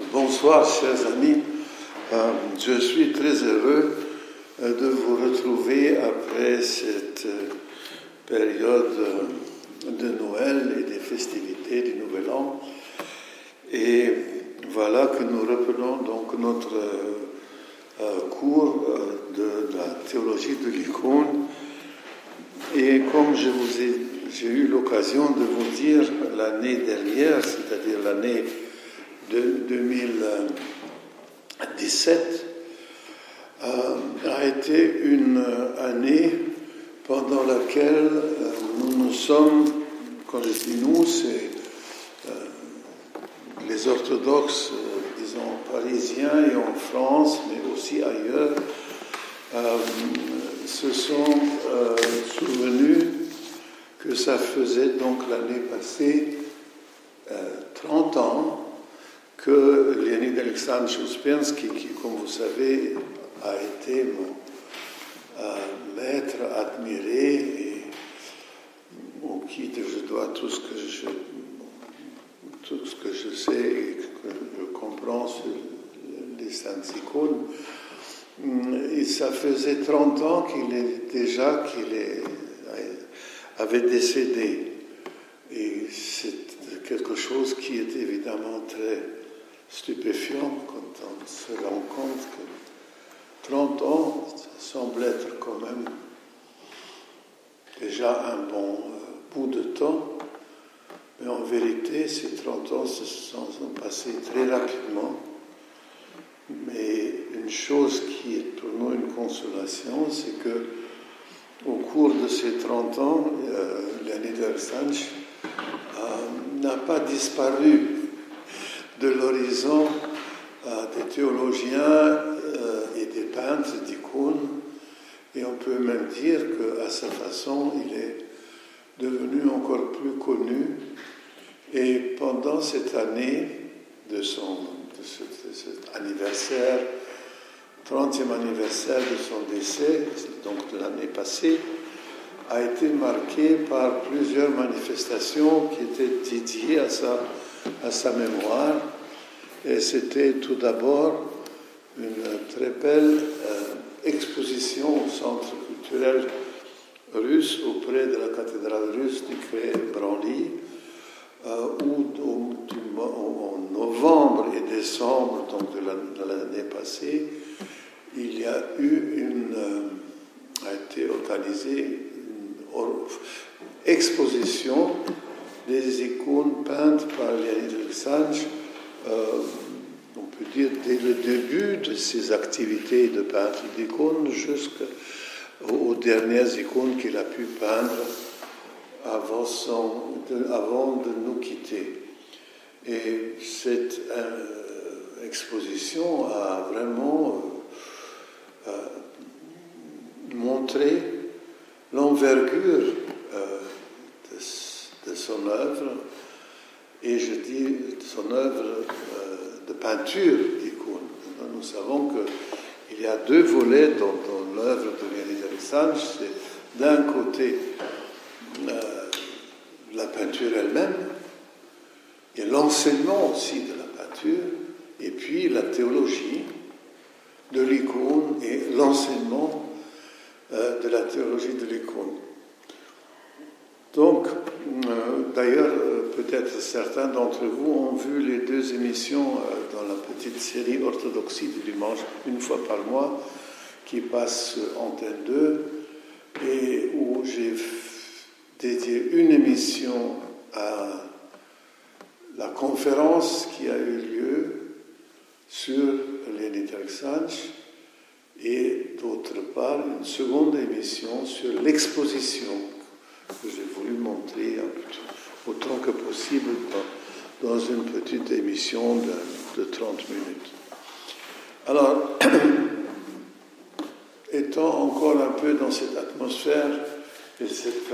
Bonsoir, chers amis. Je suis très heureux de vous retrouver après cette période de Noël et des festivités du Nouvel An. Et voilà que nous reprenons donc notre cours de la théologie de l'icône. Et comme j'ai eu l'occasion de vous dire l'année dernière, c'est-à-dire l'année de 2017, a été une année pendant laquelle nous sommes, quand je dis nous, c'est les orthodoxes, disons, parisiens et en France, mais aussi ailleurs, se sont souvenus que ça faisait donc l'année passée 30 ans que Leonid Alexandrovitch Ouspensky, qui, comme vous savez, a été mon maître admiré et au qui je dois tout ce que je sais et que je comprends sur les saintes icônes. Et ça faisait 30 ans qu'il avait décédé. Et c'est quelque chose qui est évidemment très stupéfiant quand on se rend compte que 30 ans, ça semble être quand même déjà un bon bout de temps, mais en vérité, ces 30 ans se sont passés très rapidement. Mais une chose qui est pour nous une consolation, c'est que au cours de ces 30 ans, Leonid Alexandrovitch n'a pas disparu de l'horizon des théologiens et des peintres d'icônes, et on peut même dire qu'à sa façon, il est devenu encore plus connu. Et pendant cette année de cet anniversaire, 30e anniversaire de son décès, donc de l'année passée, a été marqué par plusieurs manifestations qui étaient dédiées à sa mémoire. Et c'était tout d'abord une très belle exposition au Centre culturel russe auprès de la cathédrale russe du Kré-Branly, où en novembre et décembre donc de l'année passée, il y a eu a été organisée une exposition des icônes peintes par Leonid Alexandrovitch, on peut dire dès le début de ses activités de peintre d'icônes jusqu'aux dernières icônes qu'il a pu peindre avant de nous quitter. Et cette exposition a vraiment montré l'envergure de son œuvre, et je dis de son œuvre de peinture d'icônes. Nous savons qu'il y a deux volets dans l'œuvre de Leonid Alexandrovitch. C'est d'un côté la peinture elle-même, et l'enseignement aussi de la peinture, et puis la théologie de l'icône et l'enseignement de la théologie de l'icône. Donc, d'ailleurs, peut-être certains d'entre vous ont vu les deux émissions dans la petite série Orthodoxie du dimanche, une fois par mois, qui passe sur Antenne 2, et où j'ai dédié une émission à la conférence qui a eu lieu sur Leonid Alexandrovitch, et d'autre part une seconde émission sur l'exposition que j'ai voulu montrer autant que possible dans une petite émission de 30 minutes. Alors, étant encore un peu dans cette atmosphère et cette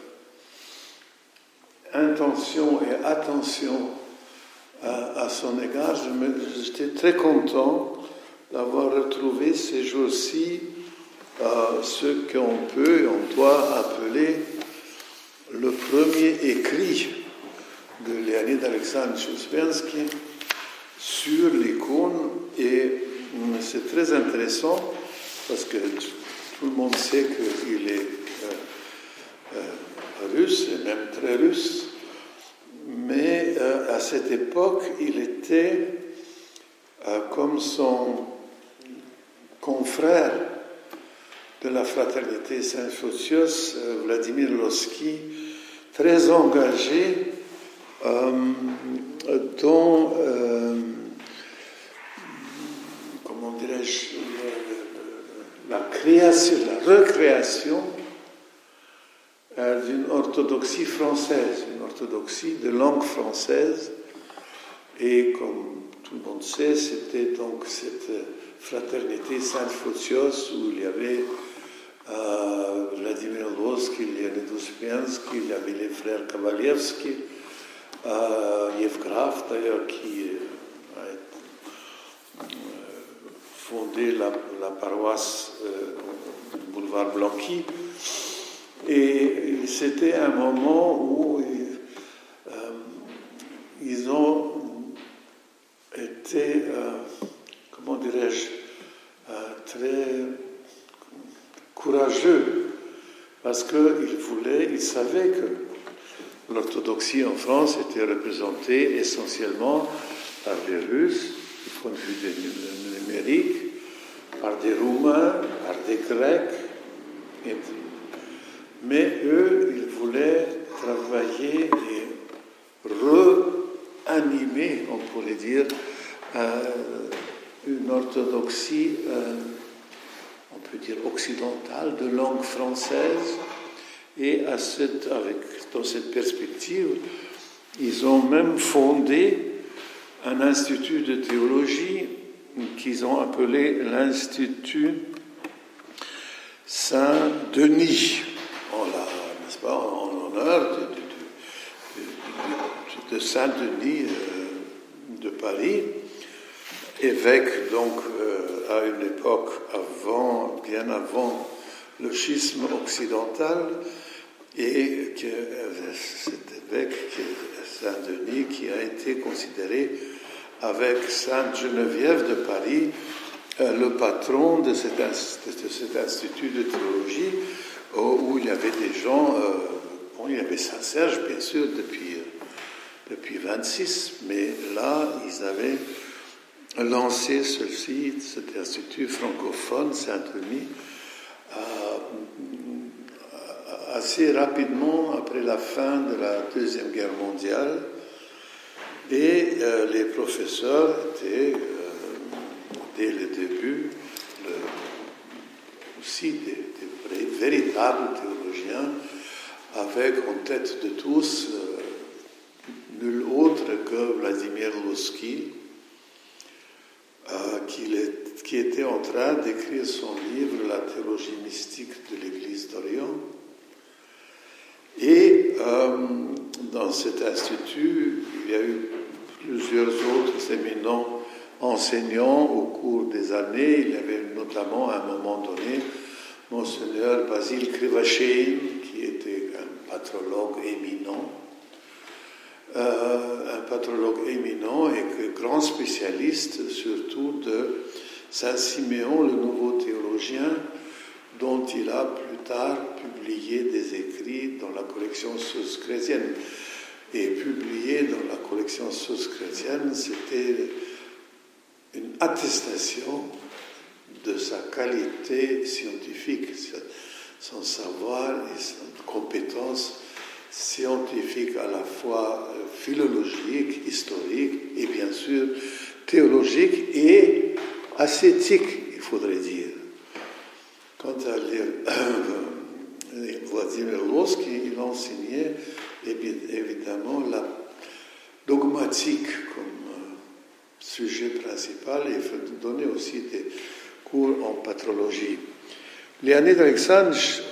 intention et attention à son égard, j'étais très content d'avoir retrouvé ces jours-ci ce qu'on peut et on doit appeler le premier écrit de Leonid Alexandrovitch Ouspensky sur l'icône, et c'est très intéressant parce que tout le monde sait qu'il est russe, et même très russe, mais à cette époque, il était comme son confrère de la fraternité Saint-Photios, Vladimir Lossky, très engagé dans, comment dirais-je, la recréation d'une orthodoxie française, une orthodoxie de langue française. Et comme tout le monde sait, c'était donc cette fraternité Saint-Photios où il y avait Vladimir Lossky, Leonid Uspiansky, il y avait les frères Kavalievski, Yevgraf d'ailleurs qui a fondé la paroisse boulevard Blanqui. Et c'était un moment où ils ont été, comment dirais-je, très courageux, parce qu'ils savaient que l'orthodoxie en France était représentée essentiellement par des Russes, du point de vue numérique, par des Roumains, par des Grecs, mais eux, ils voulaient travailler et réanimer, on pourrait dire, une orthodoxie, on peut dire occidentale, de langue française. Et dans cette perspective, ils ont même fondé un institut de théologie qu'ils ont appelé l'Institut Saint-Denis, n'est-ce pas, en honneur de Saint-Denis de Paris, évêque donc à une époque bien avant le schisme occidental, et que cet évêque Saint-Denis qui a été considéré avec Sainte Geneviève de Paris le patron de cet institut de théologie où il y avait des gens, il y avait Saint-Serge bien sûr depuis 26, mais là ils avaient lancé cet institut francophone Saint-Denis assez rapidement après la fin de la Deuxième Guerre mondiale, et les professeurs étaient dès le début aussi des véritables théologiens, avec en tête de tous nul autre que Vladimir Lossky, qui était en train d'écrire son livre « La théologie mystique de l'Église d'Orient ». Et dans cet institut, il y a eu plusieurs autres éminents enseignants au cours des années. Il y avait notamment à un moment donné Monseigneur Basile Krivachéine, qui était un patrologue éminent et grand spécialiste surtout de Saint-Siméon, le nouveau théologien, dont il a plus tard publié des écrits dans la collection Sources chrétiennes. Et publié dans la collection Sources chrétiennes, c'était une attestation de sa qualité scientifique, son savoir et son compétence scientifique à la fois philologique, historique et bien sûr théologique et ascétique, il faudrait dire. Quant à Vladimir Lossky, il enseignait évidemment la dogmatique comme sujet principal, et il donnait aussi des cours en patrologie. Leonid Alexandrovitch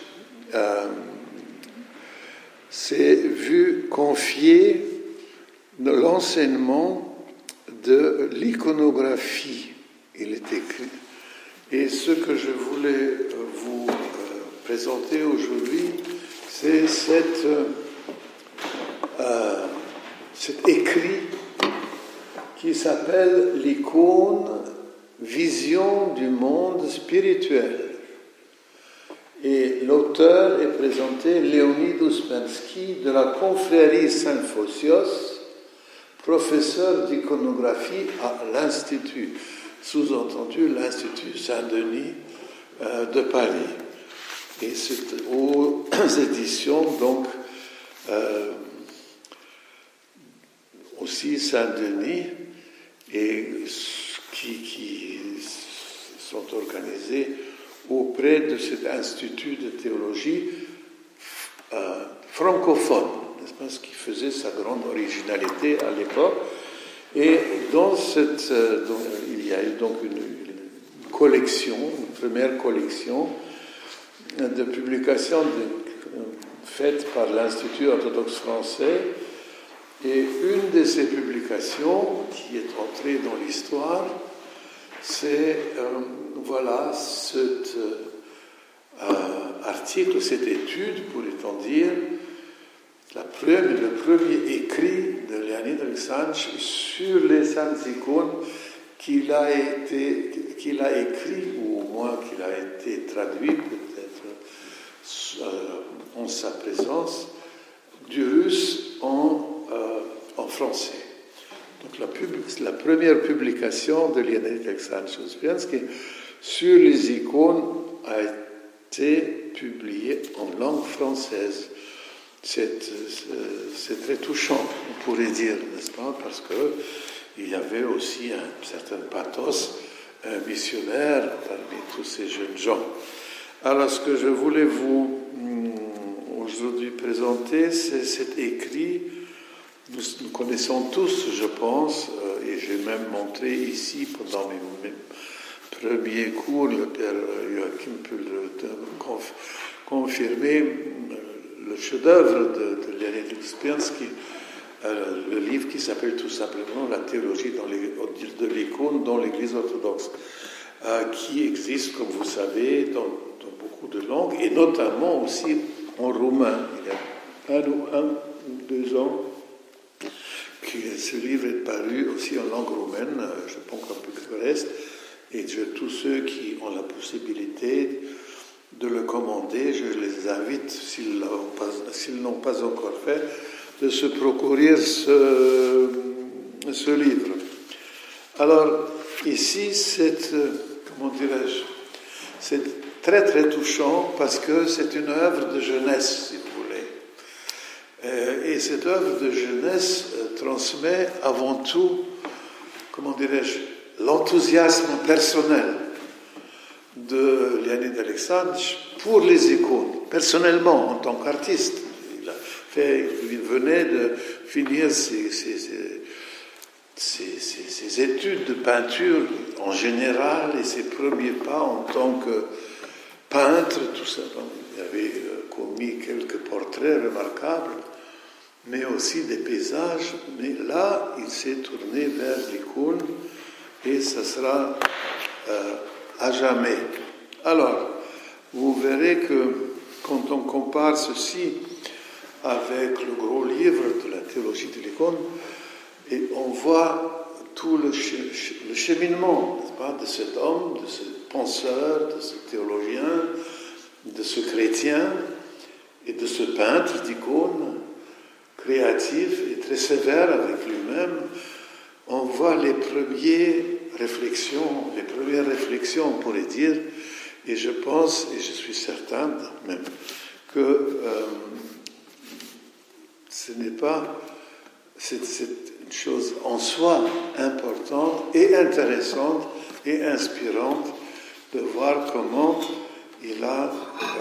s'est vu confier l'enseignement de l'iconographie. Il est écrit. Et ce que je voulais vous présenter aujourd'hui, c'est cet écrit qui s'appelle l'icône Vision du monde spirituel. Et l'auteur est présenté Leonid Ouspensky de la confrérie Saint-Phosios, professeur d'iconographie à l'Institut, sous-entendu l'Institut Saint-Denis de Paris. Et c'est aux éditions, donc, aussi Saint-Denis, et qui sont organisées auprès de cet institut de théologie francophone, n'est-ce pas, ce qui faisait sa grande originalité à l'époque. Et il y a eu donc une collection, une première collection de publications faites par l'Institut orthodoxe français. Et une de ces publications qui est entrée dans l'histoire, c'est cet article, cette étude, pourrait-on dire, le premier écrit de Leonid Alexandrovitch sur les saintes icônes qu'il a écrit, ou au moins qu'il a été traduit peut-être en sa présence, du russe en français. Donc la première publication de Leonid Alexandrovitch Ouspensky sur les icônes a été publiée en langue française. C'est très touchant, on pourrait dire, n'est-ce pas, parce qu'il y avait aussi un certain pathos missionnaire parmi tous ces jeunes gens. Alors, ce que je voulais vous aujourd'hui présenter, c'est cet écrit. Nous connaissons tous, je pense, et j'ai même montré ici pendant mes premiers cours, le père Joachim peut le confirmer, le chef-d'œuvre de Leonid Ouspensky, le livre qui s'appelle tout simplement La théologie de l'icône dans l'Église orthodoxe, qui existe, comme vous savez, dans beaucoup de langues, et notamment aussi en roumain. Il y a un ou 2 ans, ce livre est paru aussi en langue roumaine, je pense un peu que le reste, et tous ceux qui ont la possibilité de le commander, je les invite, s'ils n'ont pas encore fait, de se procurer ce livre. Alors, ici, c'est très très touchant parce que c'est une œuvre de jeunesse, si vous voulez. Et cette œuvre de jeunesse transmet avant tout, l'enthousiasme personnel de Leonid Alexandrovitch pour les icônes, personnellement, en tant qu'artiste. Il venait de finir ses études de peinture en général et ses premiers pas en tant que peintre, tout ça. Il avait commis quelques portraits remarquables, mais aussi des paysages. Mais là, il s'est tourné vers l'icône et ça sera à jamais. Alors, vous verrez que quand on compare ceci avec le gros livre de la théologie de l'icône, et on voit tout le cheminement, n'est-ce pas, de cet homme, de ce penseur, de ce théologien, de ce chrétien et de ce peintre d'icônes créatif et très sévère avec lui-même. On voit les premières réflexions, on pourrait dire, et je pense, et je suis certain même, que c'est une chose en soi importante et intéressante et inspirante de voir comment il a,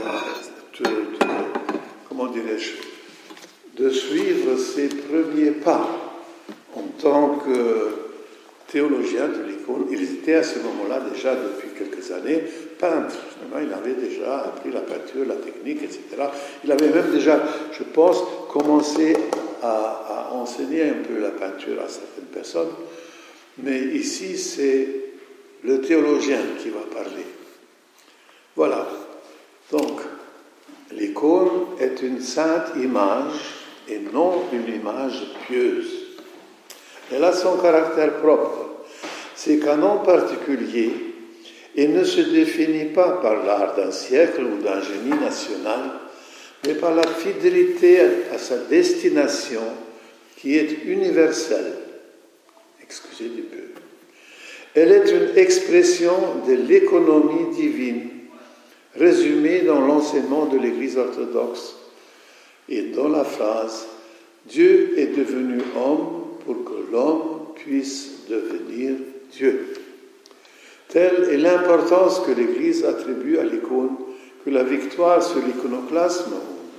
de suivre ses premiers pas en tant que théologien de l'icône. Il était à ce moment-là déjà, depuis quelques années, peintre. Il avait déjà appris la peinture, la technique, etc. Il avait même déjà, je pense, commencé à enseigner un peu la peinture à certaines personnes. Mais ici, c'est le théologien qui va parler. Voilà. Donc, l'icône est une sainte image et non une image pieuse. Elle a son caractère propre, ses canons particuliers, et ne se définit pas par l'art d'un siècle ou d'un génie national, mais par la fidélité à sa destination qui est universelle. Excusez du peu. Elle est une expression de l'économie divine, résumée dans l'enseignement de l'Église orthodoxe et dans la phrase « Dieu est devenu homme pour que l'homme puisse devenir Dieu ». Telle est l'importance que l'Église attribue à l'icône, que la victoire sur l'iconoclasme,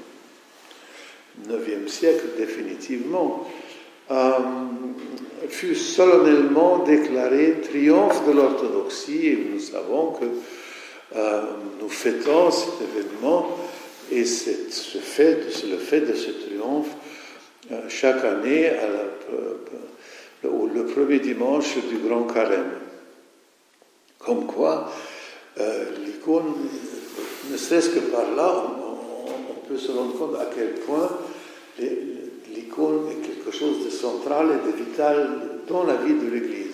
au IXe siècle définitivement, fut solennellement déclaré triomphe de l'orthodoxie, et nous savons que nous fêtons cet événement et c'est le fait de ce triomphe chaque année le premier dimanche du Grand Carême. Comme quoi, l'icône, ne serait-ce que par là, on peut se rendre compte à quel point l'icône est quelque chose de central et de vital dans la vie de l'Église.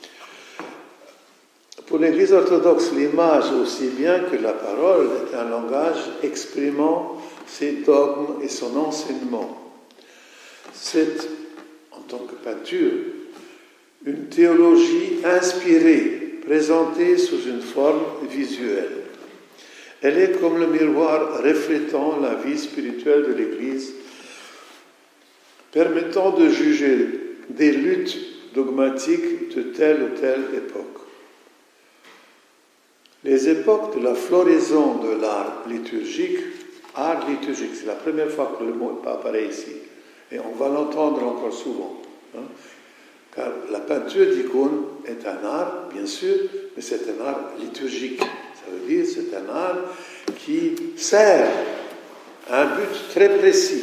Pour l'Église orthodoxe, l'image, aussi bien que la parole, est un langage exprimant ses dogmes et son enseignement. C'est, en tant que peinture, une théologie inspirée, présentée sous une forme visuelle. Elle est comme le miroir reflétant la vie spirituelle de l'Église, permettant de juger des luttes dogmatiques de telle ou telle époque. Les époques de la floraison de l'art liturgique, c'est la première fois que le mot apparaît ici, et on va l'entendre encore souvent, car la peinture d'icône est un art, bien sûr, mais c'est un art liturgique. Ça veut dire que c'est un art qui sert à un but très précis.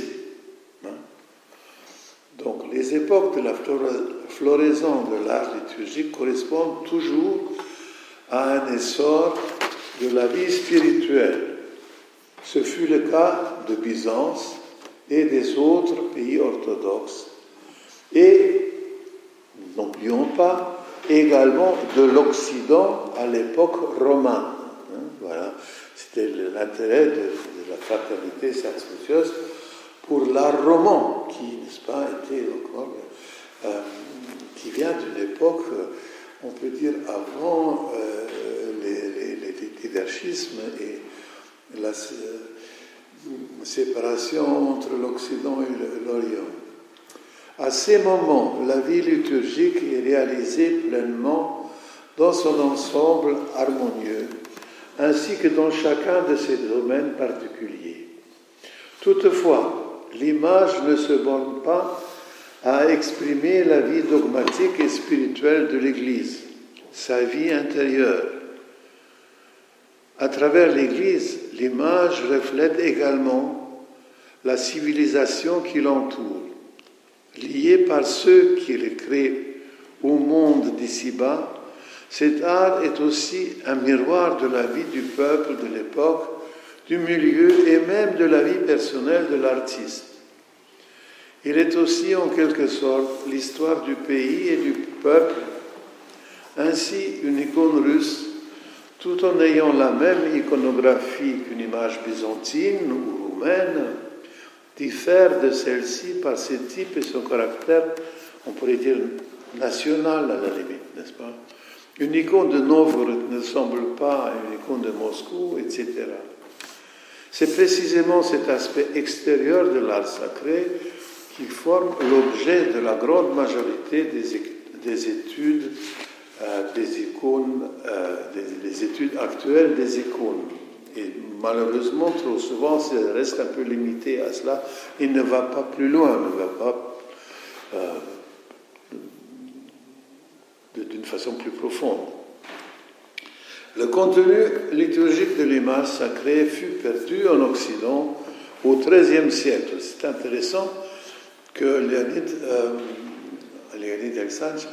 Donc, les époques de la floraison de l'art liturgique correspondent toujours à un essor de la vie spirituelle. Ce fut le cas de Byzance et des autres pays orthodoxes. Et, n'oublions pas, également de l'Occident à l'époque romane. Voilà, c'était l'intérêt de la fraternité sacerdoce pour l'art roman, qui, n'est-ce pas, était encore, qui vient d'une époque, on peut dire, avant les hiérarchismes et la séparation entre l'Occident et l'Orient. À ces moments, la vie liturgique est réalisée pleinement dans son ensemble harmonieux, ainsi que dans chacun de ses domaines particuliers. Toutefois, l'image ne se borne pas à exprimer la vie dogmatique et spirituelle de l'Église, sa vie intérieure. À travers l'Église, l'image reflète également la civilisation qui l'entoure. Liée par ceux qui le créent au monde d'ici-bas, cet art est aussi un miroir de la vie du peuple de l'époque, du milieu et même de la vie personnelle de l'artiste. Il est aussi en quelque sorte l'histoire du pays et du peuple. Ainsi, une icône russe, tout en ayant la même iconographie qu'une image byzantine ou roumaine, diffère de celle-ci par ses types et son caractère, on pourrait dire national à la limite, n'est-ce pas? Une icône de Novgorod ne ressemble pas à une icône de Moscou, etc. C'est précisément cet aspect extérieur de l'art sacré qui forme l'objet de la grande majorité des études des icônes, des études actuelles des icônes. Et malheureusement, trop souvent, ça reste un peu limité à cela. Il ne va pas plus loin, ne va pas d'une façon plus profonde. Le contenu liturgique de l'image sacrée fut perdu en Occident au XIIIe siècle. C'est intéressant que Léonid Alexandre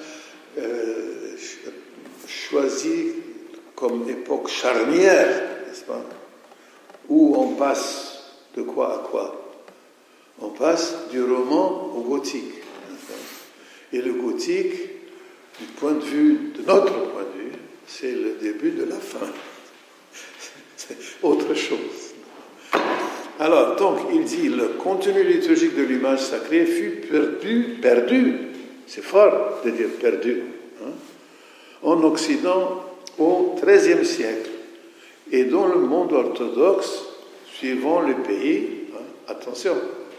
choisit comme époque charnière, n'est-ce pas, où on passe de quoi à quoi? On passe du roman au gothique. Et le gothique, de notre point de vue, c'est le début de la fin. C'est autre chose. Alors, donc, il dit, le contenu liturgique de l'image sacrée fut perdu, c'est fort de dire perdu, hein, en Occident au XIIIe siècle, et dans le monde orthodoxe, suivant les pays, hein, attention,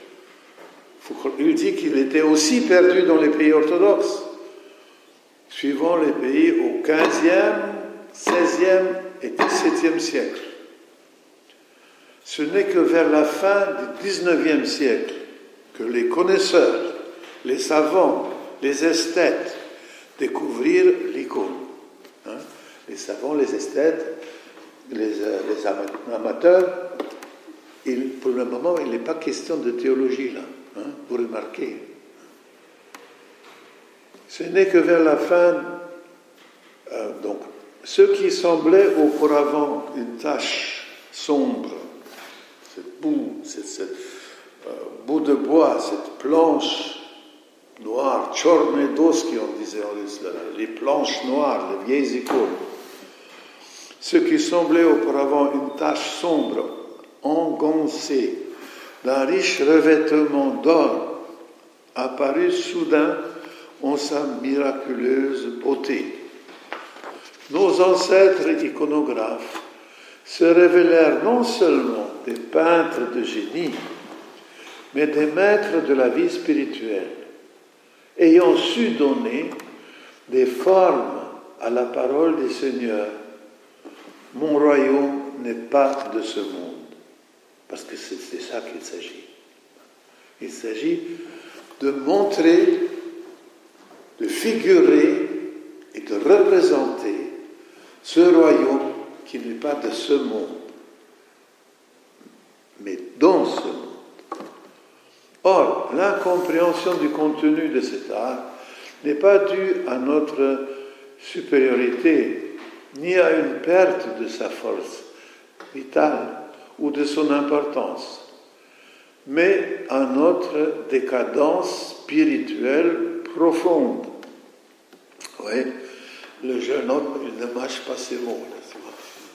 il dit qu'il était aussi perdu dans les pays orthodoxes, suivant les pays au XVe, XVIe et XVIIe siècle. Ce n'est que vers la fin du XIXe siècle que les connaisseurs, les savants, les esthètes découvrirent l'icône. Hein? Les savants, les esthètes, les amateurs, pour le moment, il n'est pas question de théologie là, hein? Vous remarquez. Ce n'est que vers la fin, donc, ce qui semblait auparavant une tache sombre, cette bout de bois, cette planche noire, Tchornedoski, on disait en russe, les planches noires, les vieilles icônes. Ce qui semblait auparavant une tache sombre, engoncée d'un riche revêtement d'or, apparut soudain en sa miraculeuse beauté. Nos ancêtres iconographes se révélèrent non seulement des peintres de génie, mais des maîtres de la vie spirituelle, ayant su donner des formes à la parole du Seigneur. Mon royaume n'est pas de ce monde. Parce que c'est de ça qu'il s'agit. Il s'agit de montrer, de figurer et de représenter ce royaume qui n'est pas de ce monde, mais dans ce monde. Or, l'incompréhension du contenu de cet art n'est pas due à notre supériorité, ni à une perte de sa force vitale ou de son importance, mais à notre décadence spirituelle profonde. Oui, le jeune homme, il ne mâche pas ses mots, n'est-ce pas?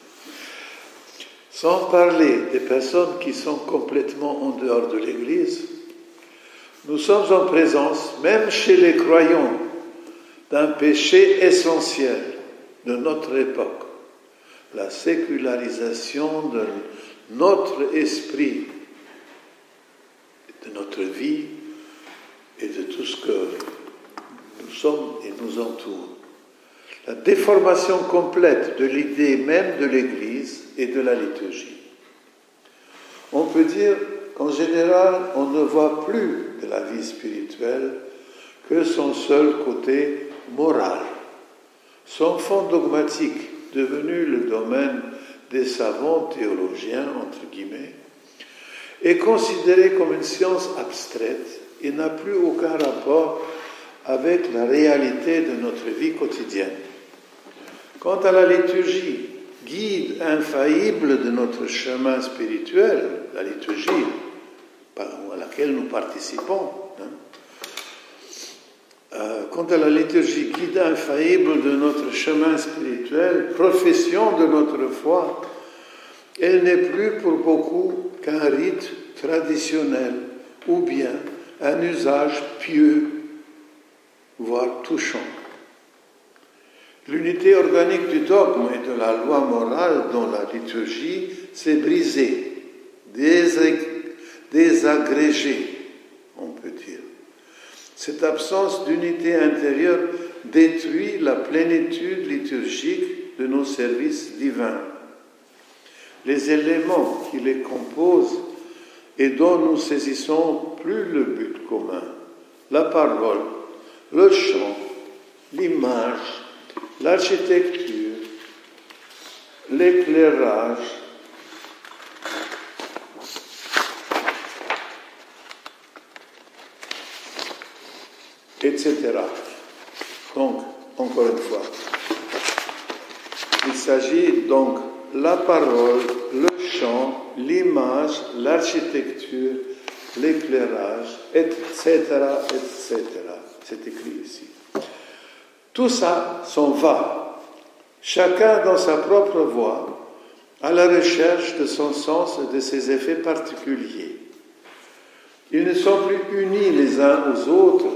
Sans parler des personnes qui sont complètement en dehors de l'Église, nous sommes en présence, même chez les croyants, d'un péché essentiel de notre époque, la sécularisation de notre esprit, de notre vie et de tout ce que nous sommes et nous entoure. La déformation complète de l'idée même de l'Église et de la liturgie. On peut dire qu'en général, on ne voit plus de la vie spirituelle que son seul côté moral. Son fond dogmatique, devenu le domaine des savants théologiens, entre guillemets, est considéré comme une science abstraite et n'a plus aucun rapport avec la réalité de notre vie quotidienne. Quant à la liturgie, guide infaillible de notre chemin spirituel, la liturgie à laquelle nous participons, quant à la liturgie, guide infaillible de notre chemin spirituel, profession de notre foi, elle n'est plus pour beaucoup qu'un rite traditionnel ou bien un usage pieux, voire touchant. L'unité organique du dogme et de la loi morale dans la liturgie s'est brisée, désagrégée, on peut dire. Cette absence d'unité intérieure détruit la plénitude liturgique de nos services divins. Les éléments qui les composent et dont nous saisissons plus le but commun, la parole, le chant, l'image, l'architecture, l'éclairage, etc. Donc, encore une fois, il s'agit donc la parole, le chant, l'image, l'architecture, l'éclairage, etc., etc. C'est écrit ici. Tout ça s'en va, chacun dans sa propre voie, à la recherche de son sens et de ses effets particuliers. Ils ne sont plus unis les uns aux autres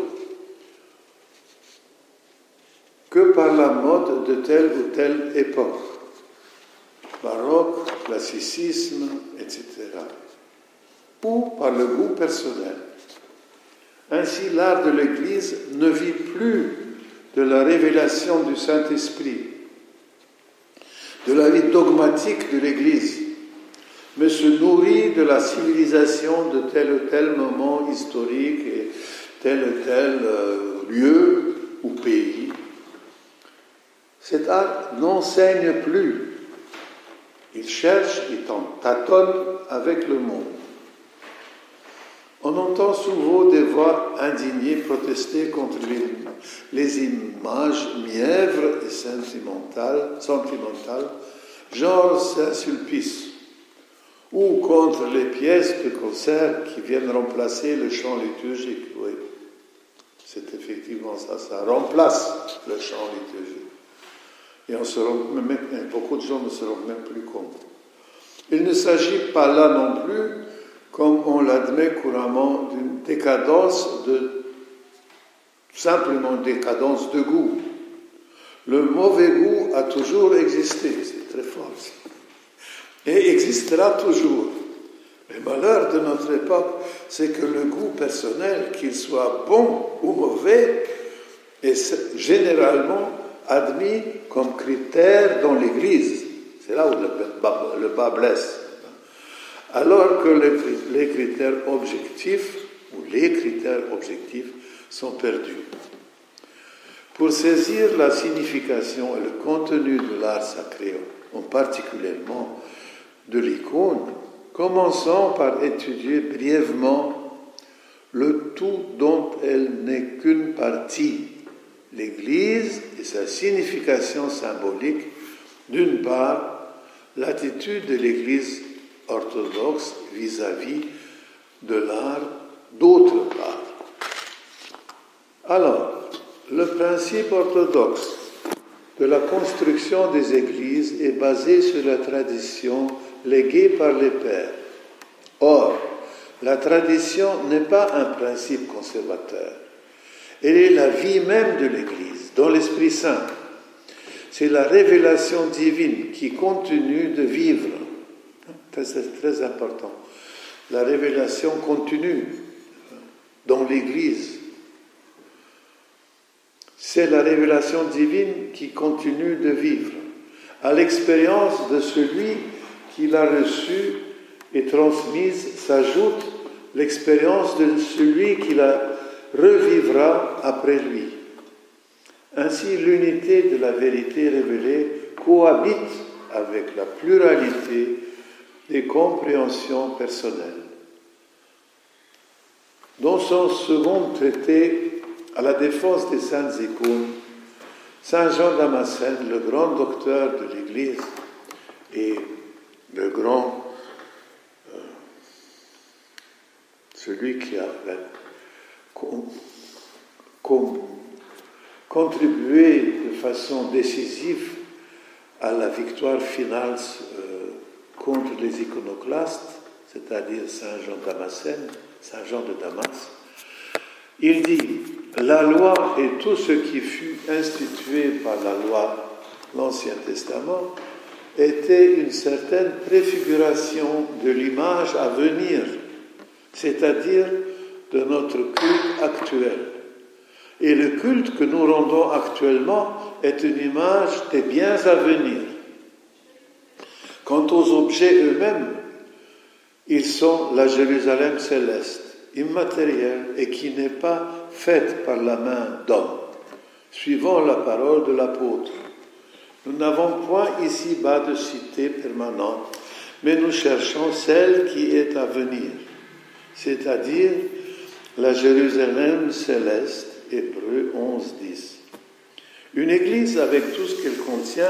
que par la mode de telle ou telle époque, baroque, classicisme, etc., ou par le goût personnel. Ainsi, l'art de l'Église ne vit plus de la révélation du Saint-Esprit, de la vie dogmatique de l'Église, mais se nourrit de la civilisation de tel ou tel moment historique et tel ou tel lieu ou pays. Cet art n'enseigne plus. Il cherche, il tâtonne avec le monde. On entend souvent des voix indignées protester contre les images mièvres et sentimentales, genre Saint-Sulpice, ou contre les pièces de concert qui viennent remplacer le chant liturgique. Oui, c'est effectivement ça, ça remplace le chant liturgique. Et beaucoup de gens ne se rendent même plus compte. Il ne s'agit pas là non plus, comme on l'admet couramment, d'une décadence simplement décadence de goût. Le mauvais goût a toujours existé, c'est très fort, et existera toujours. Le malheur de notre époque, c'est que le goût personnel, qu'il soit bon ou mauvais, est généralement admis comme critère dans l'Église. C'est là où le bas blesse. Alors que les critères objectifs, ou les critères objectifs, sont perdus. Pour saisir la signification et le contenu de l'art sacré, en particulièrement de l'icône, commençons par étudier brièvement le tout dont elle n'est qu'une partie, l'Église et sa signification symbolique, d'une part, l'attitude de l'Église orthodoxe vis-à-vis de l'art, d'autre part. Alors, le principe orthodoxe de la construction des églises est basé sur la tradition léguée par les pères. Or, la tradition n'est pas un principe conservateur. Elle est la vie même de l'Église, dans l'Esprit Saint. C'est la révélation divine qui continue de vivre. C'est très important. La révélation continue dans l'Église. C'est la révélation divine qui continue de vivre. À l'expérience de celui qui l'a reçue et transmise s'ajoute l'expérience de celui qui la revivra après lui. Ainsi, l'unité de la vérité révélée cohabite avec la pluralité des compréhensions personnelles. Dans son second traité à la défense des saintes icônes, Saint Jean Damascène, le grand docteur de l'Église et le grand celui qui a contribué de façon décisive à la victoire finale contre les iconoclastes, c'est-à-dire Saint Jean Damascène, Saint Jean de Damas, il dit « La loi et tout ce qui fut institué par la loi, l'Ancien Testament, était une certaine préfiguration de l'image à venir, c'est-à-dire de notre culte actuel. Et le culte que nous rendons actuellement est une image des biens à venir. Quant aux objets eux-mêmes, ils sont la Jérusalem céleste, immatérielle et qui n'est pas faite par la main d'homme, suivant la parole de l'apôtre. Nous n'avons point ici-bas de cité permanente, mais nous cherchons celle qui est à venir, c'est-à-dire la Jérusalem céleste, Hébreux 11, 10. Une église avec tout ce qu'elle contient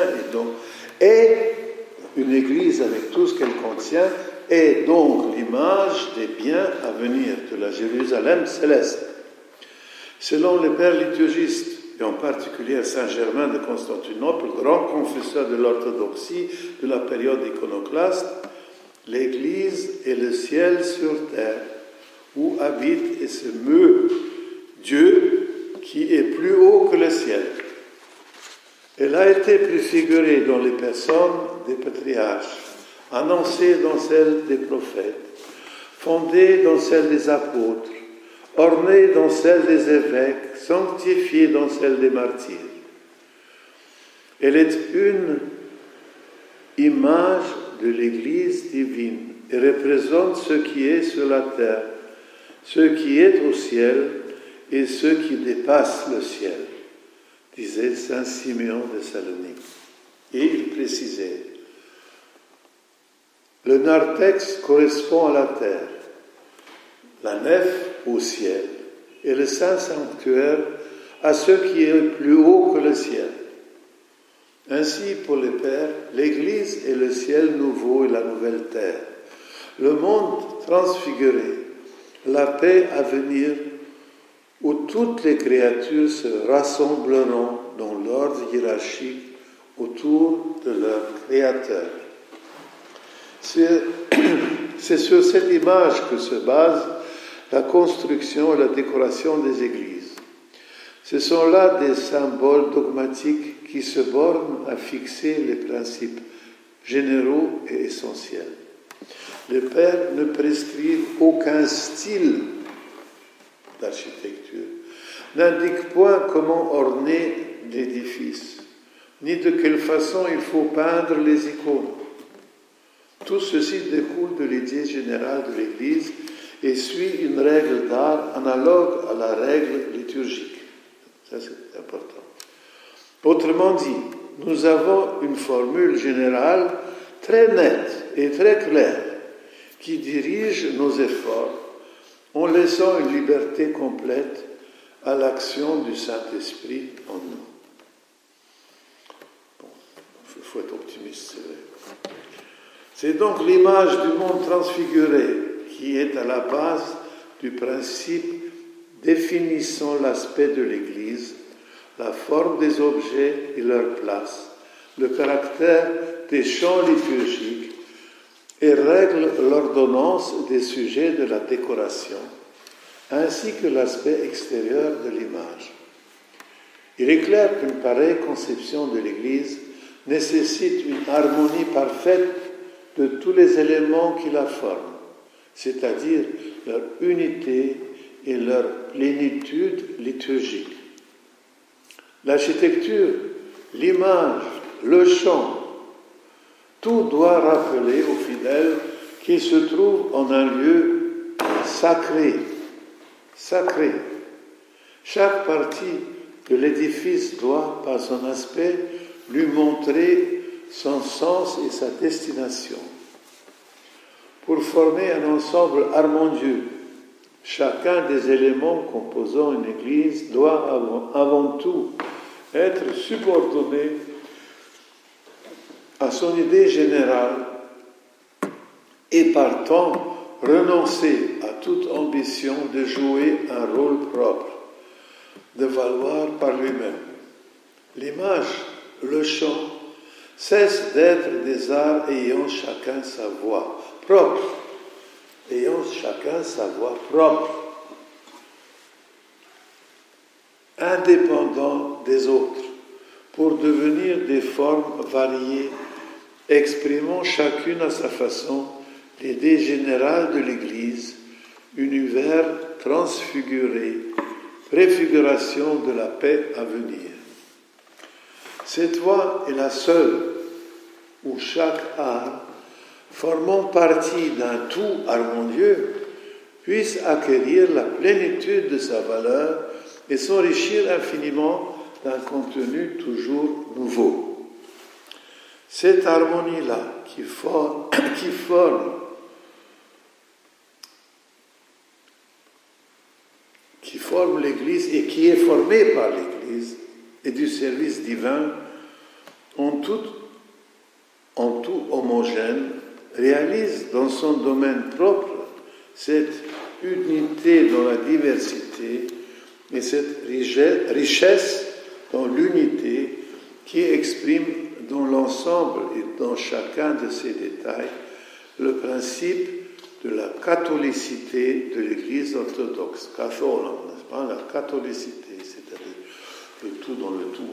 est donc l'image des biens à venir de la Jérusalem céleste. Selon les pères liturgistes, et en particulier Saint Germain de Constantinople, grand confesseur de l'orthodoxie de la période iconoclaste, l'Église est le ciel sur terre, où habite et se meut Dieu qui est plus haut que le ciel. Elle a été préfigurée dans les personnes des patriarches, annoncée dans celle des prophètes, fondée dans celle des apôtres, ornée dans celle des évêques, sanctifiée dans celle des martyrs. Elle est une image de l'Église divine et représente ce qui est sur la terre, ce qui est au ciel et ce qui dépasse le ciel, disait saint Simeon de Salonique. Et il précisait, le narthex correspond à la terre, la nef au ciel et le saint sanctuaire à ce qui est plus haut que le ciel. Ainsi, pour les pères, l'Église est le ciel nouveau et la nouvelle terre, le monde transfiguré, la paix à venir, où toutes les créatures se rassembleront dans l'ordre hiérarchique autour de leur Créateur. C'est sur cette image que se base la construction et la décoration des églises. Ce sont là des symboles dogmatiques qui se bornent à fixer les principes généraux et essentiels. Les pères ne prescrivent aucun style d'architecture, n'indiquent point comment orner l'édifice, ni de quelle façon il faut peindre les icônes. Tout ceci découle de l'idée générale de l'Église et suit une règle d'art analogue à la règle liturgique. Ça, c'est important. Autrement dit, nous avons une formule générale très nette et très claire qui dirige nos efforts en laissant une liberté complète à l'action du Saint-Esprit en nous. Bon, il faut être optimiste, c'est vrai. C'est donc l'image du monde transfiguré qui est à la base du principe définissant l'aspect de l'Église, la forme des objets et leur place, le caractère des chants liturgiques et règle l'ordonnance des sujets de la décoration, ainsi que l'aspect extérieur de l'image. Il est clair qu'une pareille conception de l'Église nécessite une harmonie parfaite de tous les éléments qui la forment, c'est-à-dire leur unité et leur plénitude liturgique. L'architecture, l'image, le chant, tout doit rappeler aux fidèles qu'ils se trouvent en un lieu sacré. Sacré. Chaque partie de l'édifice doit, par son aspect, lui montrer son sens et sa destination. Pour former un ensemble harmonieux, chacun des éléments composant une église doit avant tout être subordonné à son idée générale et partant renoncer à toute ambition de jouer un rôle propre, de valoir par lui-même. L'image, le chant, cessent d'être des arts ayant chacun sa voix propre, indépendants des autres, pour devenir des formes variées, exprimant chacune à sa façon l'idée générale de l'Église, univers transfiguré, préfiguration de la paix à venir. Cette voie est la seule où chaque art, formant partie d'un tout harmonieux, puisse acquérir la plénitude de sa valeur et s'enrichir infiniment d'un contenu toujours nouveau. Cette harmonie-là qui forme l'Église et qui est formée par l'Église et du service divin, en tout homogène, réalise dans son domaine propre cette unité dans la diversité et cette richesse dans l'unité qui exprime dans l'ensemble et dans chacun de ces détails le principe de la catholicité de l'Église orthodoxe, catholam, n'est-ce pas, la catholicité, c'est-à-dire le tout dans le tout.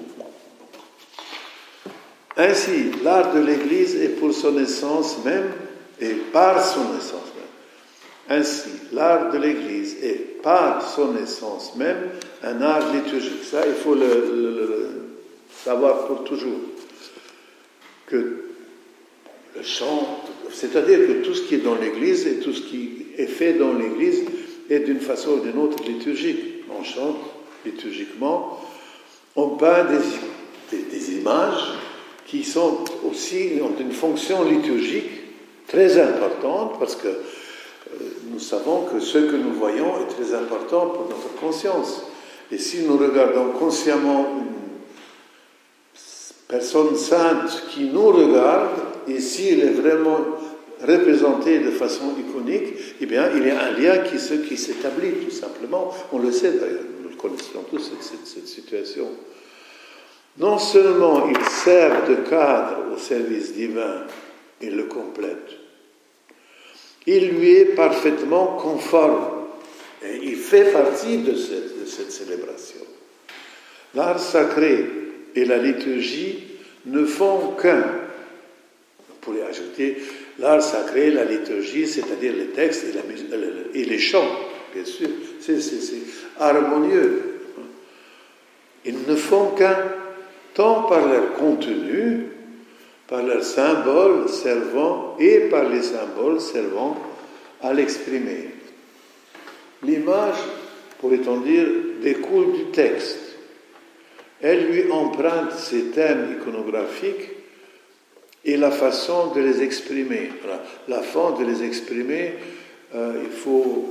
Ainsi, l'art de l'Église est pour son essence même et par son essence même. Ainsi, l'art de l'Église est par son essence même un art liturgique. Ça, il faut le savoir pour toujours. Que le chant, c'est-à-dire que tout ce qui est dans l'Église et tout ce qui est fait dans l'Église est d'une façon ou d'une autre liturgique. On chante liturgiquement, on peint des images qui sont aussi, ont une fonction liturgique très importante parce que nous savons que ce que nous voyons est très important pour notre conscience. Et si nous regardons consciemment une personne sainte qui nous regarde, et s'il est vraiment représenté de façon iconique, eh bien, il y a un lien qui s'établit, tout simplement. On le sait d'ailleurs, nous connaissons tous cette situation. Non seulement il sert de cadre au service divin, il le complète. Il lui est parfaitement conforme, et il fait partie de cette célébration. L'art sacré et la liturgie ne font qu'un. On pourrait ajouter l'art sacré, la liturgie, c'est-à-dire les textes et les chants, bien sûr. C'est harmonieux. Ils ne font qu'un, tant par leur contenu, par leurs symboles servant et par les symboles servant à l'exprimer. L'image, pourrait-on dire, découle du texte. Elle lui emprunte ses thèmes iconographiques et la façon de les exprimer. Voilà. La façon de les exprimer, il faut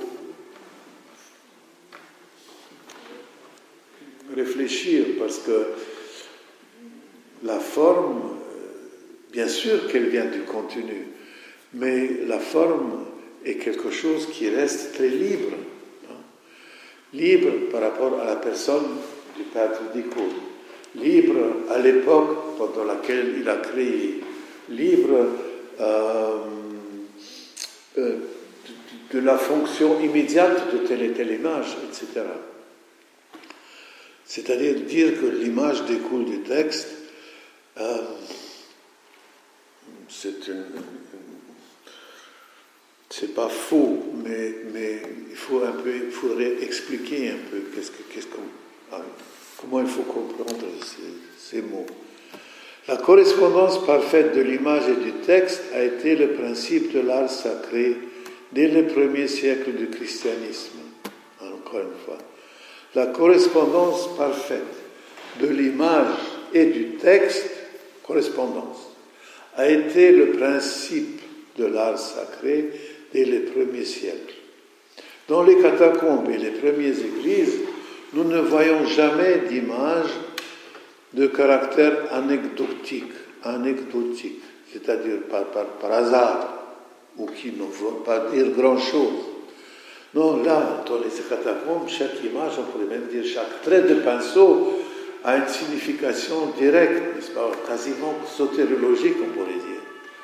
réfléchir parce que la forme, bien sûr qu'elle vient du contenu, mais la forme est quelque chose qui reste très libre. Libre par rapport à la personne du peintre d'icône, libre à l'époque pendant laquelle il a créé, libre de la fonction immédiate de telle et telle image, etc. C'est-à-dire dire que l'image découle du texte, c'est pas faux, mais il faudrait expliquer un peu comment il faut comprendre ces mots. La correspondance parfaite de l'image et du texte a été le principe de l'art sacré dès les premiers siècles du christianisme. Encore une fois, la correspondance parfaite de l'image et du texte, correspondance, a été le principe de l'art sacré dès les premiers siècles. Dans les catacombes et les premières églises, nous ne voyons jamais d'image de caractère anecdotique, c'est-à-dire par hasard, ou qui ne vont pas dire grand-chose. Non, là, dans les catacombes, chaque image, on pourrait même dire chaque trait de pinceau, a une signification directe, n'est-ce pas, quasiment sotériologique, on pourrait dire.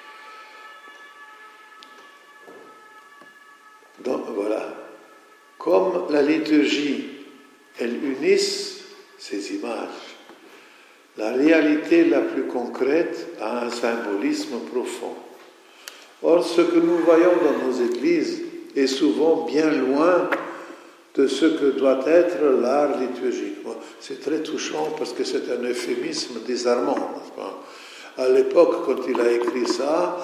Donc voilà, comme la liturgie, elle unisse ces images, la réalité la plus concrète a un symbolisme profond. Or, ce que nous voyons dans nos églises est souvent bien loin de ce que doit être l'art liturgique. C'est très touchant parce que c'est un euphémisme désarmant, n'est-ce pas ? À l'époque, quand il a écrit ça,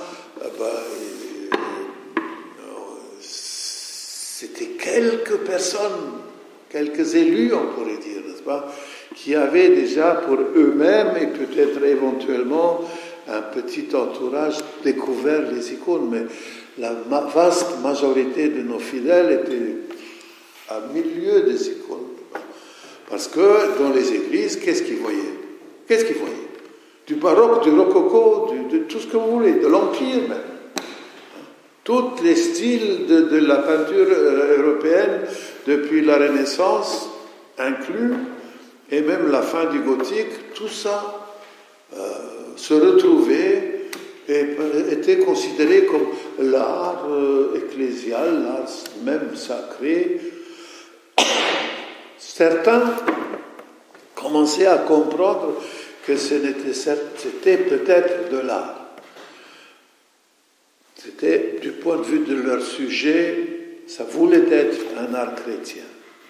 c'était quelques personnes, quelques élus, on pourrait dire, n'est-ce pas, qui avaient déjà pour eux-mêmes et peut-être éventuellement un petit entourage découvert les icônes, mais la vaste majorité de nos fidèles étaient à milieu des icônes. Parce que dans les églises, qu'est-ce qu'ils voyaient ? Du baroque, du rococo, de tout ce que vous voulez, de l'Empire même. Tous les styles de la peinture européenne depuis la Renaissance inclus, et même la fin du gothique, tout ça se retrouvait et était considéré comme l'art ecclésial, l'art même sacré. Certains commençaient à comprendre que c'était peut-être de l'art. C'était, du point de vue de leur sujet, ça voulait être un art chrétien.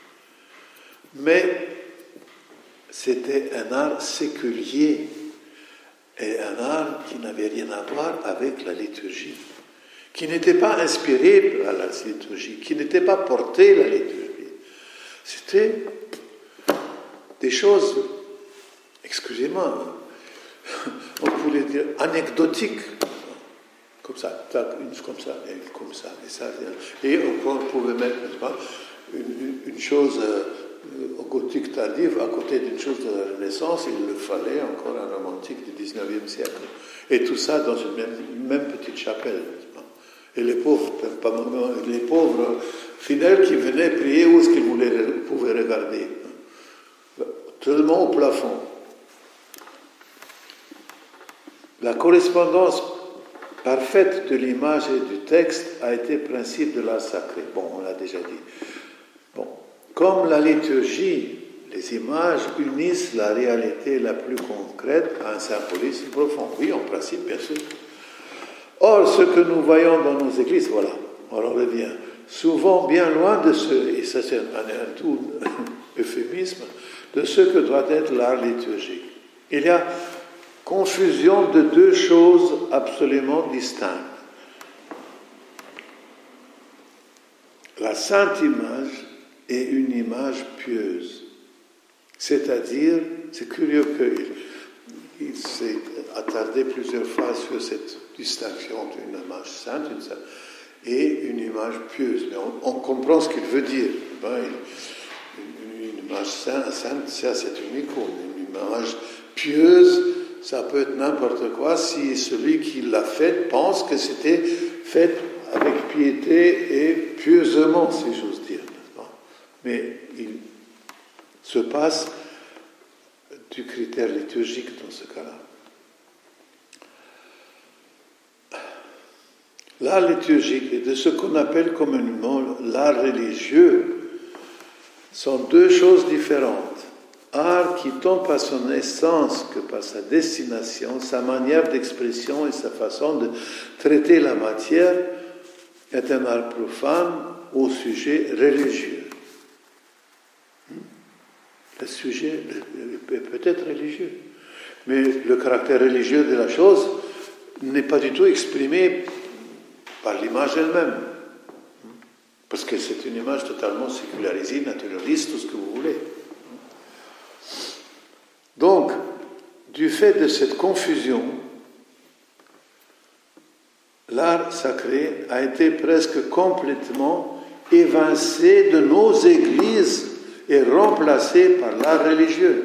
Mais c'était un art séculier et un art qui n'avait rien à voir avec la liturgie, qui n'était pas inspiré par la liturgie, qui n'était pas porté la liturgie. C'était des choses, excusez-moi, on pourrait dire anecdotiques, comme ça, comme ça, et ça. Et on pouvait mettre, n'est-ce pas, une chose au gothique tardif à côté d'une chose de la Renaissance, il le fallait encore un romantique du 19e siècle. Et tout ça dans une même petite chapelle, n'est-ce pas. Et les pauvres fidèles qui venaient prier, où est-ce qu'ils pouvaient regarder? Tellement au plafond. La correspondance parfaite de l'image et du texte a été principe de l'art sacré. Bon, on l'a déjà dit. Bon, comme la liturgie, les images unissent la réalité la plus concrète à un symbolisme profond. Oui, en principe, bien sûr. Or, ce que nous voyons dans nos églises, voilà, on en revient, souvent bien loin de ce, et ça c'est un tout euphémisme, de ce que doit être l'art liturgique. Il y a confusion de deux choses absolument distinctes. La sainte image et une image pieuse. C'est-à-dire, c'est curieux qu'il s'est attardé plusieurs fois sur cette distinction entre une image sainte et une image pieuse. Mais on comprend ce qu'il veut dire. Une image sainte, ça c'est une icône. Une image pieuse, ça peut être n'importe quoi si celui qui l'a faite pense que c'était fait avec piété et pieusement, si j'ose dire. Mais il se passe du critère liturgique dans ce cas-là. L'art liturgique et de ce qu'on appelle communément l'art religieux sont deux choses différentes. Art qui, tant par son essence que par sa destination, sa manière d'expression et sa façon de traiter la matière, est un art profane au sujet religieux. Le sujet est peut-être religieux, mais le caractère religieux de la chose n'est pas du tout exprimé par l'image elle-même, parce que c'est une image totalement sécularisée, naturaliste, tout ce que vous voulez. Donc, du fait de cette confusion, l'art sacré a été presque complètement évincé de nos églises et remplacé par l'art religieux.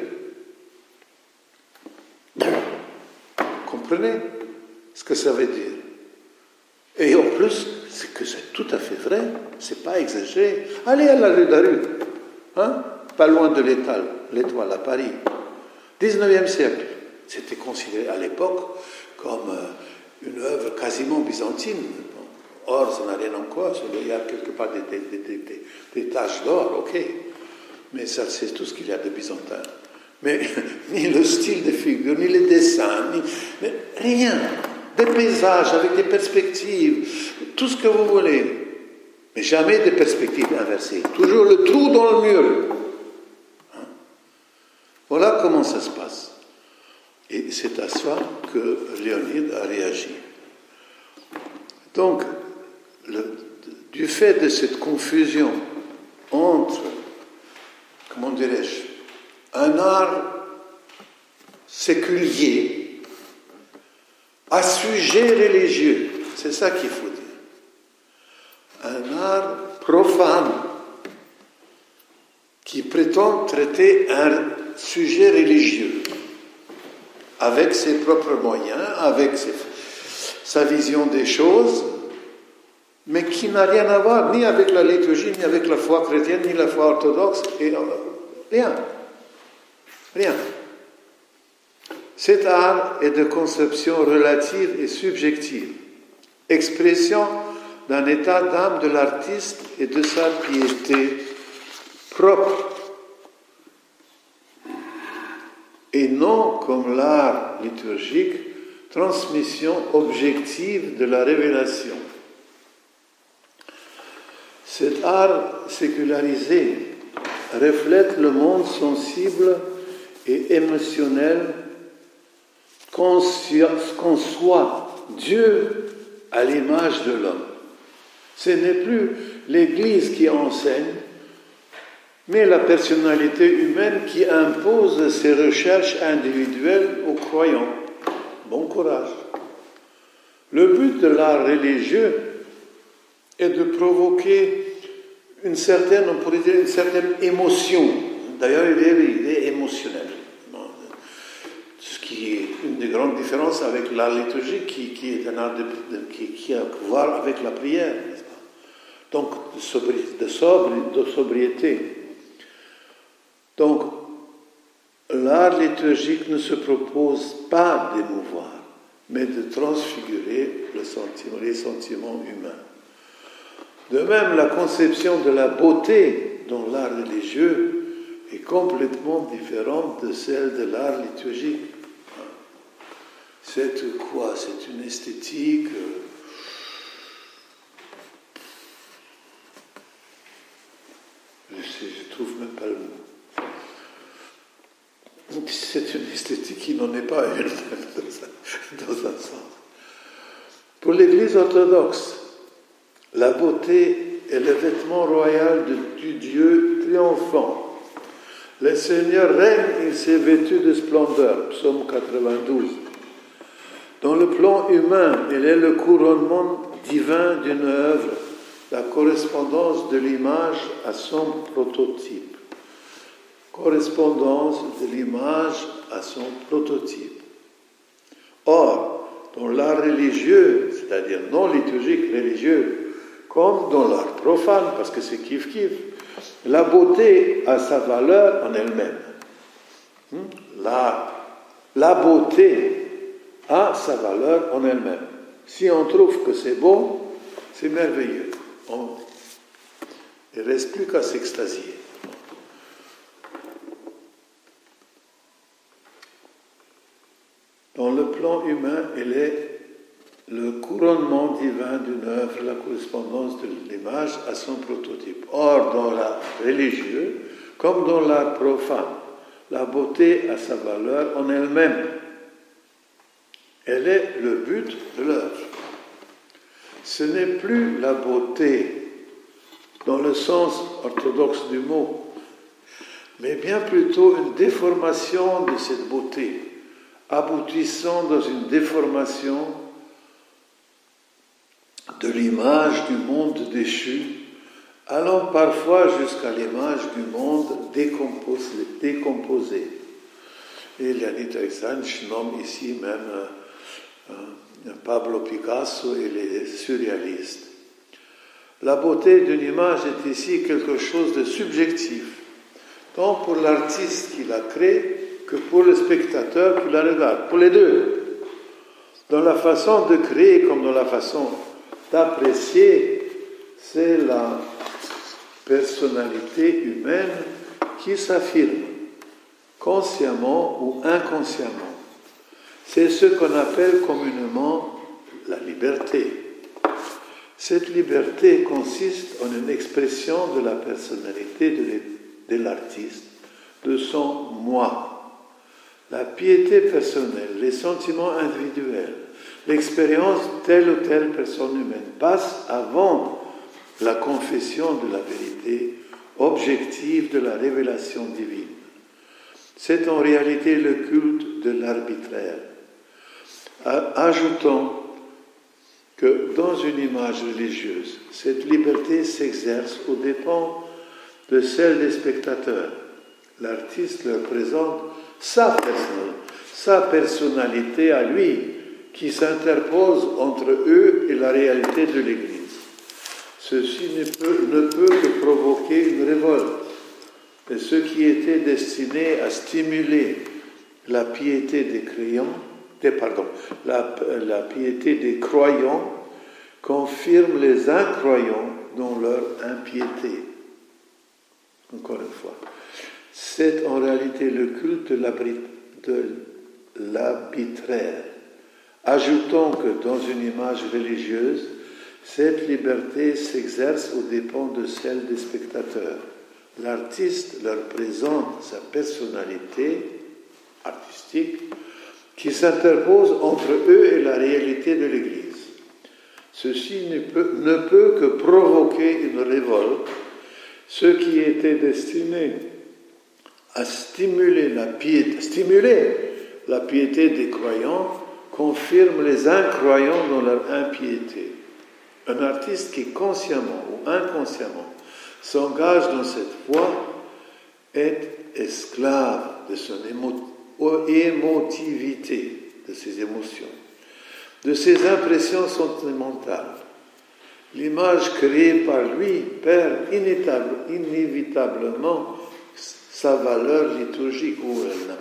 Comprenez ce que ça veut dire? Et en plus, c'est que c'est tout à fait vrai, c'est pas exagéré. Allez à la rue d'Aru, pas loin de l'Étoile à Paris. 19e siècle, c'était considéré à l'époque comme une œuvre quasiment byzantine. Or, ça n'a rien en quoi, il y a quelque part des taches d'or, ok, mais ça c'est tout ce qu'il y a de byzantin. Mais ni le style des figures, ni les dessins, mais rien. Des paysages avec des perspectives, tout ce que vous voulez, mais jamais des perspectives inversées. Toujours le trou dans le mur. Voilà comment ça se passe. Et c'est à ça que Léonide a réagi. Donc, du fait de cette confusion entre, comment dirais-je, un art séculier à sujet religieux, c'est ça qu'il faut dire. Un art profane qui prétend traiter un sujet religieux avec ses propres moyens, avec sa vision des choses, mais qui n'a rien à voir ni avec la liturgie, ni avec la foi chrétienne, ni la foi orthodoxe, Rien. Rien. Cet art est de conception relative et subjective, expression d'un état d'âme de l'artiste et de sa piété propre, et non comme l'art liturgique, transmission objective de la révélation. Cet art sécularisé reflète le monde sensible et émotionnel conçoit Dieu à l'image de l'homme. Ce n'est plus l'Église qui enseigne, mais la personnalité humaine qui impose ses recherches individuelles aux croyants. Bon courage. Le but de l'art religieux est de provoquer une certaine, on pourrait dire, une certaine émotion. D'ailleurs, il est émotionnel. Ce qui est une des grandes différences avec l'art liturgique, qui est un art qui a à voir avec la prière, n'est-ce pas? Donc, de sobriété. Donc, l'art liturgique ne se propose pas d'émouvoir, mais de transfigurer les sentiments humains. De même, la conception de la beauté dans l'art religieux est complètement différente de celle de l'art liturgique. C'est quoi? C'est une esthétique je trouve même pas le mot. C'est une esthétique qui n'en est pas une, dans un sens. Pour l'Église orthodoxe, la beauté est le vêtement royal du Dieu triomphant. Le Seigneur règne, il s'est vêtu de splendeur. Psaume 92. Dans le plan humain, il est le couronnement divin d'une œuvre, la correspondance de l'image à son prototype. Correspondance de l'image à son prototype. Or, dans l'art religieux, c'est-à-dire non liturgique religieux, comme dans l'art profane, parce que c'est kiff-kiff, la beauté a sa valeur en elle-même. La beauté a sa valeur en elle-même. Si on trouve que c'est beau, c'est merveilleux. Il ne reste plus qu'à s'extasier. Dans le plan humain, il est le couronnement divin d'une œuvre, la correspondance de l'image à son prototype. Or, dans l'art religieux, comme dans l'art profane, la beauté a sa valeur en elle-même. Elle est le but de l'œuvre. Ce n'est plus la beauté dans le sens orthodoxe du mot, mais bien plutôt une déformation de cette beauté, aboutissant dans une déformation de l'image du monde déchu, allant parfois jusqu'à l'image du monde décomposé. Et Leonid Alexandrovitch nomme ici même Pablo Picasso et les surréalistes. La beauté d'une image est ici quelque chose de subjectif, tant pour l'artiste qui la crée que pour le spectateur qui la regarde, pour les deux. Dans la façon de créer comme dans la façon d'apprécier, c'est la personnalité humaine qui s'affirme, consciemment ou inconsciemment. C'est ce qu'on appelle communément la liberté. Cette liberté consiste en une expression de la personnalité de l'artiste, de son moi. La piété personnelle, les sentiments individuels, l'expérience de telle ou telle personne humaine passe avant la confession de la vérité objective de la révélation divine. C'est en réalité le culte de l'arbitraire. Ajoutons que dans une image religieuse, cette liberté s'exerce aux dépens de celle des spectateurs. L'artiste leur présente sa personnalité à lui, qui s'interpose entre eux et la réalité de l'Église. Ceci ne peut que provoquer une révolte. et ce qui était destiné à stimuler la piété des la piété des croyants confirme les incroyants dans leur impiété. Encore une fois, c'est en réalité le culte de l'arbitraire. Ajoutons que dans une image religieuse, cette liberté s'exerce aux dépens de celle des spectateurs. L'artiste leur présente sa personnalité artistique qui s'interpose entre eux et la réalité de l'Église. Ceci ne peut que provoquer une révolte, ce qui était destiné à stimuler la piété des croyants confirme les incroyants dans leur impiété. Un artiste qui, consciemment ou inconsciemment, s'engage dans cette voie est esclave de son émotivité, de ses émotions, de ses impressions sentimentales. L'image créée par lui perd inévitablement sa valeur liturgique, ou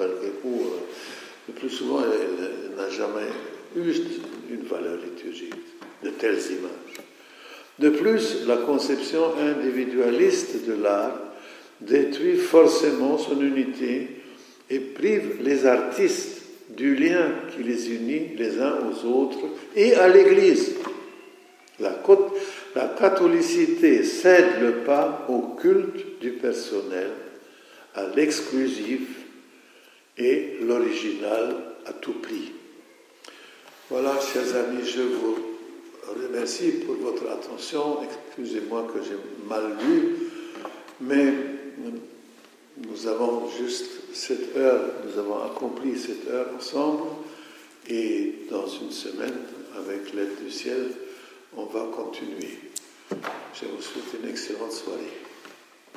le plus souvent elle n'a jamais eu une valeur liturgique de telles images. De plus, la conception individualiste de l'art détruit forcément son unité et prive les artistes du lien qui les unit les uns aux autres et à l'Église. La catholicité cède le pas au culte du personnel, à l'exclusif et l'original à tout prix. Voilà, chers amis, je vous remercie pour votre attention. Excusez-moi que j'ai mal lu, mais nous avons juste cette heure, nous avons accompli cette heure ensemble, et dans une semaine, avec l'aide du ciel, on va continuer. Je vous souhaite une excellente soirée.